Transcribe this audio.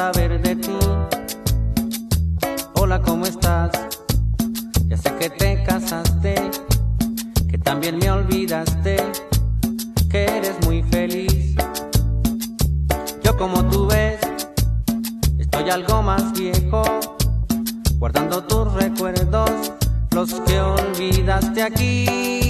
saber de ti. Hola, ¿cómo estás? Ya sé que te casaste, que también me olvidaste, que eres muy feliz. Yo, como tú ves, estoy algo más viejo, guardando tus recuerdos, los que olvidaste aquí.